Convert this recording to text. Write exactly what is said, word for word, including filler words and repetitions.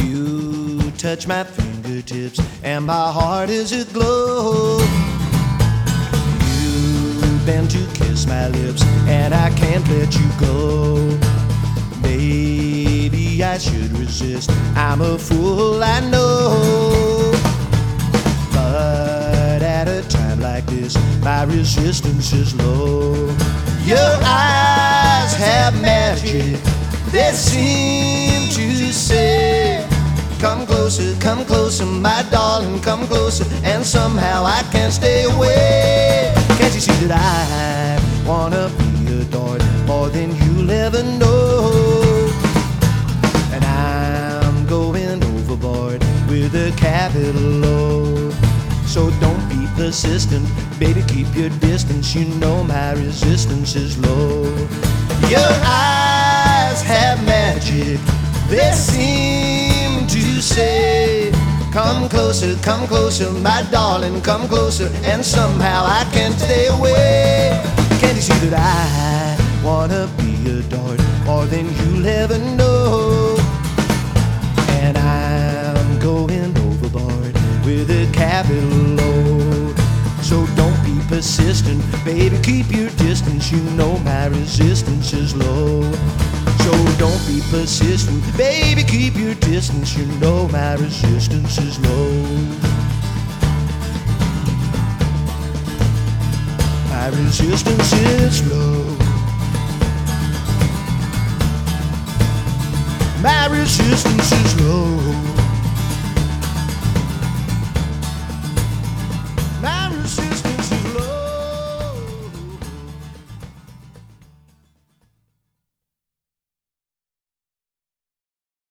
You touch my fingertips and my heart is aglow. You bend to kiss my lips and I can't let you go. Maybe I should resist, I'm a fool, I know. But at a time like this, my resistance is low. Your eyes have magic, they seem to say, come closer, come closer, my darling, come closer. And somehow I can't stay away. Can't you see that I wanna be adored more than you'll ever know? And I'm going overboard with a capital O. So don't be persistent, baby, keep your distance. You know my resistance is low. Your eyes have magic, they seem to say, come closer, come closer, my darling, come closer. And somehow I can't stay away. Can't you see that I wanna be adored more than you'll ever know? And I'm going overboard with a capital O. So don't be persistent, baby, keep your distance. You know my resistance is low. So don't be persistent, baby, keep your distance. You know my resistance is low. My resistance is low. My resistance is low.